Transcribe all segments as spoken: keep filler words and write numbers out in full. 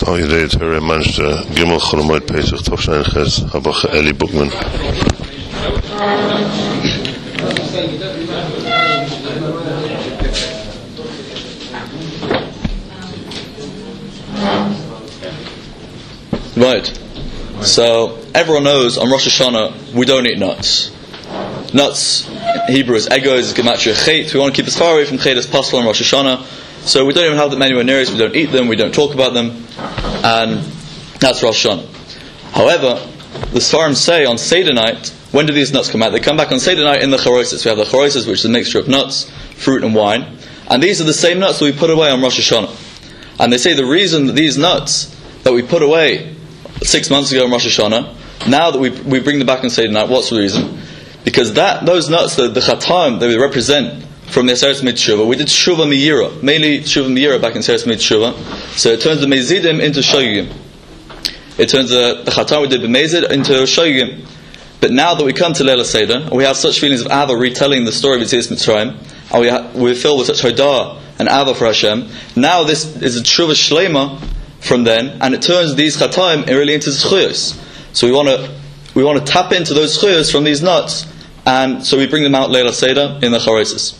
Paul Yedei Torah Manchester Gimel Cholamoid Pesach Tovshain Ches Habacha Eli Bookman. Right. So everyone knows on Rosh Hashanah we don't eat nuts. Nuts in Hebrew is egos, is gematria chet. We want to keep as far away from chet as possible on Rosh Hashanah. So we don't even have them anywhere near us. We don't eat them. We don't talk about them, and that's Rosh Hashanah. However, the Sfarim say on Seder night, when do these nuts come out? They come back on Seder night in the chorosis. We have the chorosis, which is a mixture of nuts, fruit, and wine, and these are the same nuts that we put away on Rosh Hashanah. And they say the reason that these nuts that we put away six months ago on Rosh Hashanah, now that we we bring them back on Seder night, what's the reason? Because that those nuts, the, the chatam, they represent from the Aseret Mitzvah. We did Shuvah Miyira, mainly Shuvah Miyira back in Aseret Mitzvah. So it turns the Mezidim into Shoyugim. It turns the, the Chatam we did B'Mezid into Shoyugim. But now that we come to Leila Seder, and we have such feelings of Ava retelling the story of Yetzias Mitzrayim, and we ha- we're filled with such Hodah and Ava for Hashem, now this is a Shuvah Shlema from then, and it turns these Chatam really into Zchuyos. So we want to we want to tap into those Zchuyos from these nuts, and so we bring them out Leila Seder in the Chorosis.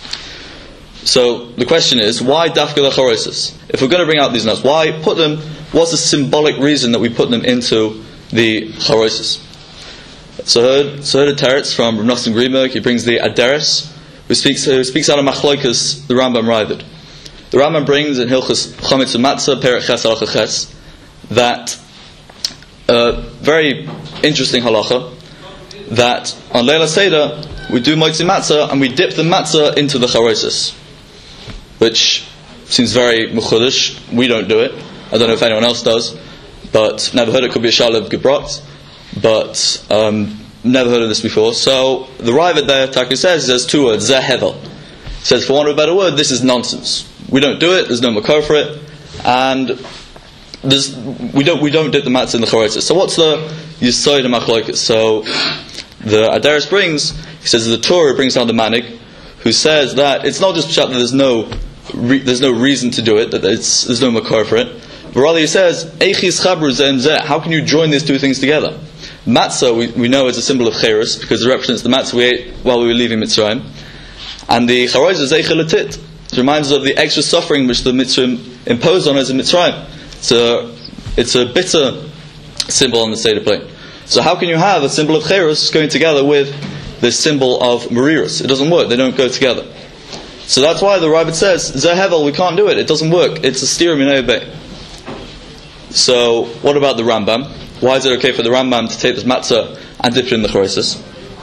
So the question is, why dafka the chorosis? If we're going to bring out these nuts, why put them? What's the symbolic reason that we put them into the chorosis? So heard, so heard a teretz from Rav Nosson Greenberg. He brings the Aderes, who speaks who speaks out of Machlokas, the Rambam Ravid. The Rambam brings in Hilchos Chometz and Matzah Perek Ches Halacha Ches that uh, very interesting halacha that on Leila Seder we do Motzi Matzah and we dip the matzah into the chorosis, which seems very mechudesh. We don't do it. I don't know if anyone else does, but never heard it. Could be a shalab gebrot, but um, never heard of this before. So the Ravid there, Taki says, there's two words, zeh hevel. Says, for want of a better word, this is nonsense. We don't do it. There's no makor for it, and there's, we don't we don't dip the matzah in the chorosis. So what's the yesod of machlokas? So the Aderes brings, he says the Torah brings down the Manig, who says that it's not just pshat that there's no re, there's no reason to do it, that it's, there's no makor for it, but rather he says eichis chabru zeh and zeh. How can you join these two things together? Matzah we, we know is a symbol of cherus because it represents the matzah we ate while we were leaving Mitzrayim, and the charoz is eichel atit. It reminds us of the extra suffering which the Mitzrayim imposed on us in Mitzrayim. It's a it's a bitter symbol on the Seder plate. So how can you have a symbol of cherus going together with this symbol of Marirus? It doesn't work. They don't go together. So that's why the Ravid says, Zeh hevel, we can't do it. It doesn't work. It's a stira minei bey. So what about the Rambam? Why is it okay for the Rambam to take this matzah and dip it in the chorosis?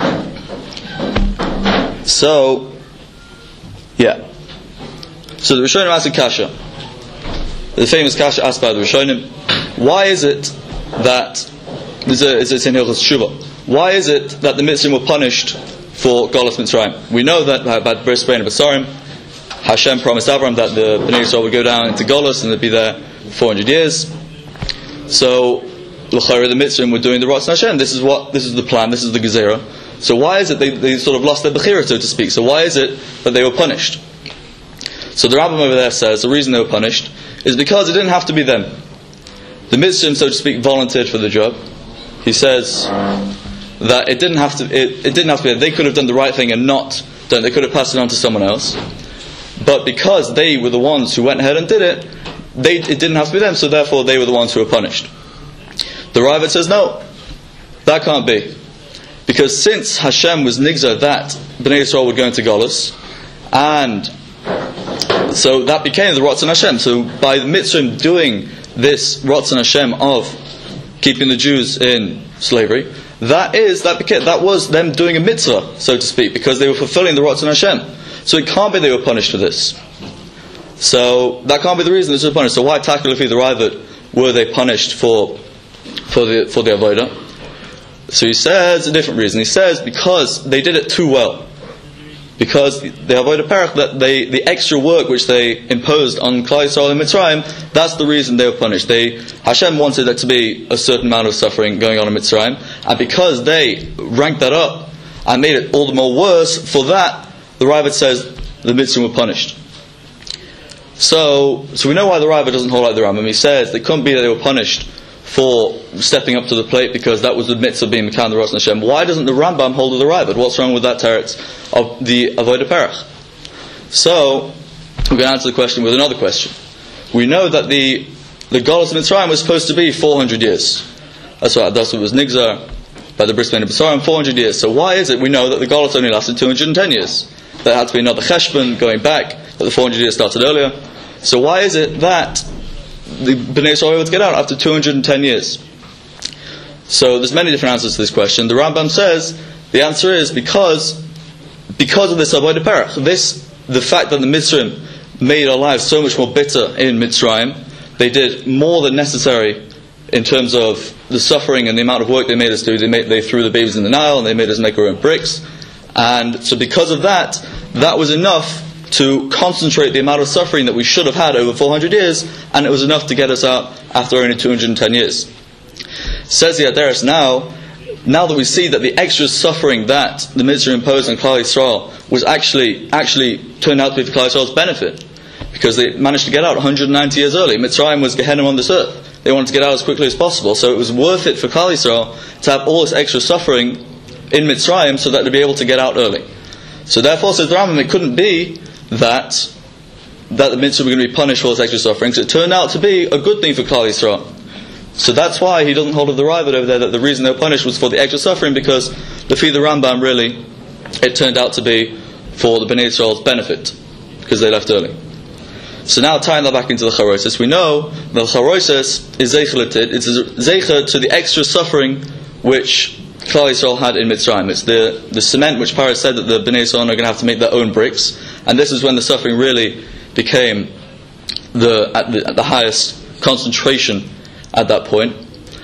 So, yeah. So the Rishonim asked a kasha. The famous kasha asked by the Rishonim. Why is it that It's in Hilchos Shuvah. Why is it that the Mitzrayim were punished for Golos Mitzrayim? We know that about Bris Bein Basarim, Hashem promised Abraham that the Bnei Yisrael would go down into Golos and they'd be there for four hundred years. So, l'chayra, the Mitzrayim were doing the Ratzon Hashem. This is what, this is the plan, this is the Gezerah. So why is it they, they sort of lost their Bechira, so to speak? So why is it that they were punished? So the Rambam over there says the reason they were punished is because it didn't have to be them. The Mitzrayim, so to speak, volunteered for the job. He says that it didn't have to. It, it didn't have to be. They could have done the right thing and not done. They could have passed it on to someone else. But because they were the ones who went ahead and did it, they it didn't have to be them. So therefore, they were the ones who were punished. The Ravid says no, that can't be, because since Hashem was nigzah that Bnei Yisrael would go into Golus, and so that became the Ratzon Hashem. So by the Mitzrayim doing this Ratzon Hashem of keeping the Jews in slavery, that is that became, that was them doing a mitzvah, so to speak, because they were fulfilling the Ratzon Hashem. So it can't be they were punished for this. So that can't be the reason they were punished. So why technically the Ravid were they punished for for the for the avodah? So he says a different reason. He says because they did it too well. Because the avodah perach, that they the extra work which they imposed on Klal Yisrael and Mitzrayim, that's the reason they were punished. They Hashem wanted there to be a certain amount of suffering going on in Mitzrayim, and because they ranked that up and made it all the more worse, for that the Ravid says the Mitzrayim were punished. So, so we know why the Rava doesn't hold like the Rambam. He says it couldn't be that they were punished for stepping up to the plate because that was the mitzvah of being Mekan the Rosh Hashem. Why doesn't the Rambam hold with the Rava? What's wrong with that teretz of the Avodah Perach? So, we're going to answer the question with another question. We know that the the Galus of Mitzrayim was supposed to be four hundred years. That's right, that's what was Nigzar by the Bris Bein Besarim, four hundred years. So why is it we know that the Galus only lasted two hundred ten years? There had to be another Cheshbon going back, that the four hundred years started earlier. So why is it that the Bnei Yisrael were able to get out after two hundred ten years? So there's many different answers to this question. The Rambam says the answer is because because of this Avodah Perach. This, the fact that the Mitzrayim made our lives so much more bitter in Mitzrayim, they did more than necessary in terms of the suffering and the amount of work they made us do. They made, they threw the babies in the Nile and they made us make our own bricks. And so because of that, that was enough to concentrate the amount of suffering that we should have had over four hundred years, and it was enough to get us out after only two hundred ten years. Says the Aderes now, now that we see that the extra suffering that the Mitzrayim imposed on Klal Yisrael was actually, actually turned out to be for Klal Yisrael's benefit, because they managed to get out one hundred ninety years early. Mitzrayim was Gehenna on this earth. They wanted to get out as quickly as possible, so it was worth it for Klal Yisrael to have all this extra suffering in Mitzrayim so that they'd be able to get out early. So therefore, says the Rambam, it couldn't be that that the Mitzrayim were going to be punished for all this extra suffering, so it turned out to be a good thing for Klal Yisrael. So that's why he doesn't hold of the Ravad over there, that the reason they were punished was for the extra suffering, because the Fi the Rambam really, it turned out to be for the Bnei Yisrael's benefit, because they left early. So now tying that back into the Charosis, we know that the Charosis is zeichelated, it's zeicher to the extra suffering which Klal Yisrael had in Mitzrayim. It's the, the cement which Parah said that the Bnei Yisrael are going to have to make their own bricks, and this is when the suffering really became the at the, at the highest concentration at that point.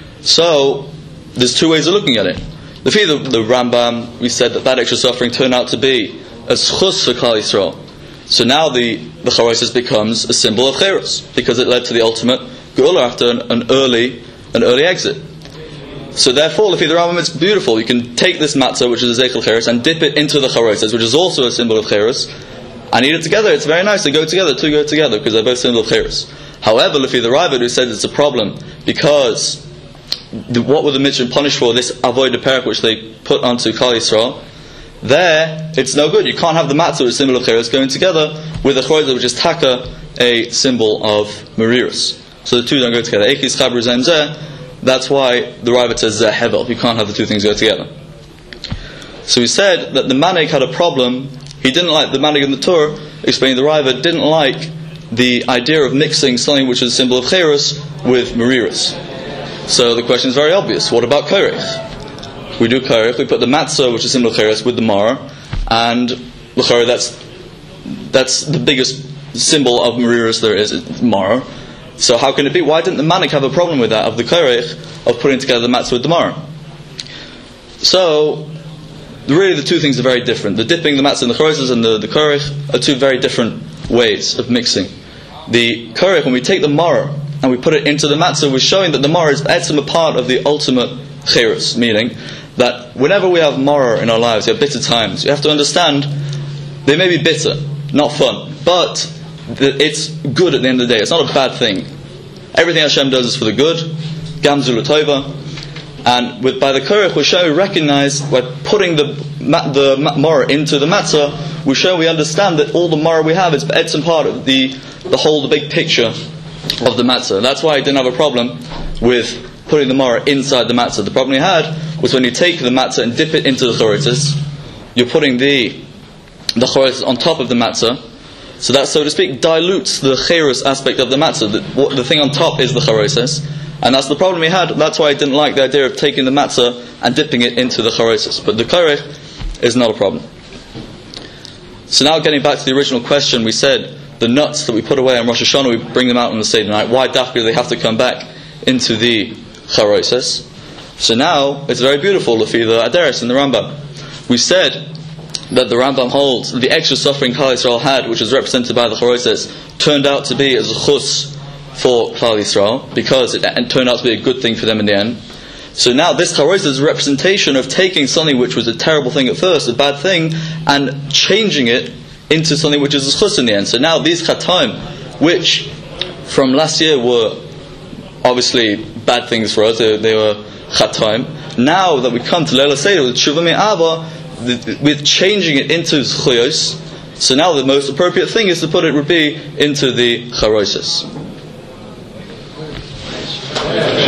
So there's two ways of looking at it. The Fi the, the Rambam, we said that that extra suffering turned out to be a schus for Klal Yisrael. So now the the Charosis becomes a symbol of Cheres, because it led to the ultimate Geula after an, an early an early exit. So therefore, the Rambam, it's beautiful. You can take this matzah, which is a Zeichel Cheres, and dip it into the Charosis, which is also a symbol of Cheres, and eat it together. It's very nice. They go together, two go together, because they're both symbol of Cheres. However, Lefi the Ravad, who said it's a problem because the, what were the Mitzrayim punished for? This Avodah Perach which they put onto Klal Yisrael. There, it's no good. You can't have the matzah, which is a symbol of Cheres, going together with the Choyza, which is Taka, a symbol of Merirus. So the two don't go together. Ekis Chabru Zem Zeh. That's why the Ravad says Zeh Hevel. You can't have the two things go together. So he said that the Manik had a problem. He didn't like the Manik in the Torah, explaining the Ravad, didn't like the idea of mixing something which is a symbol of Cheres with Merirus. So the question is very obvious. What about Korech? We do Korech, we put the Matzah, which is a symbol of Cheres, with the Mar, and L'chorah, that's that's the biggest symbol of Merirus there is, Mar. So how can it be? Why didn't the Manik have a problem with that, of the Korech, of putting together the Matzah with the Mar? So really the two things are very different. The dipping the Matzah in the Choroses and the, the Korech are two very different ways of mixing. The Korech, when we take the Mar and we put it into the Matzah, we're showing that the Mar is a part of the ultimate Cheres, meaning that whenever we have Mar in our lives, we have bitter times, you have to understand they may be bitter, not fun, but it's good at the end of the day. It's not a bad thing. Everything Hashem does is for the good, Gamzu L'Tova. And with, by the Korech, we show we recognize, by putting the the Mar into the Matzah, we show we understand that all the Mar we have is some part of the the whole, the big picture of the Matzah. That's why I didn't have a problem with putting the Mar inside the Matzah. The problem he had was when you take the Matzah and dip it into the Choritzis, you're putting the the Choritzis on top of the Matzah. So that, so to speak, dilutes the Cheres aspect of the Matzah. The, what, the thing on top is the Choritzis. And that's the problem he had. That's why I didn't like the idea of taking the matzah and dipping it into the chorosis. But the korech is not a problem. So now getting back to the original question, we said the nuts that we put away on Rosh Hashanah, we bring them out on the Seder night. Why dafka do they have to come back into the chorosis? So now it's very beautiful, Lefi the Aderes and the Rambam. We said that the Rambam holds that the extra suffering Klal Yisrael had, which is represented by the chorosis, turned out to be as a chus for Klal Yisrael, because it, it turned out to be a good thing for them in the end. So now this charosis is a representation of taking something which was a terrible thing at first, a bad thing, and changing it into something which is a chus in the end. So now these chataim, which from last year were obviously bad things for us. They, they were chat time. Now that we come to Leila Seder with Tshuva Me'ava, with changing it into Zchuyos, so now the most appropriate thing is to put it would be into the Charosis.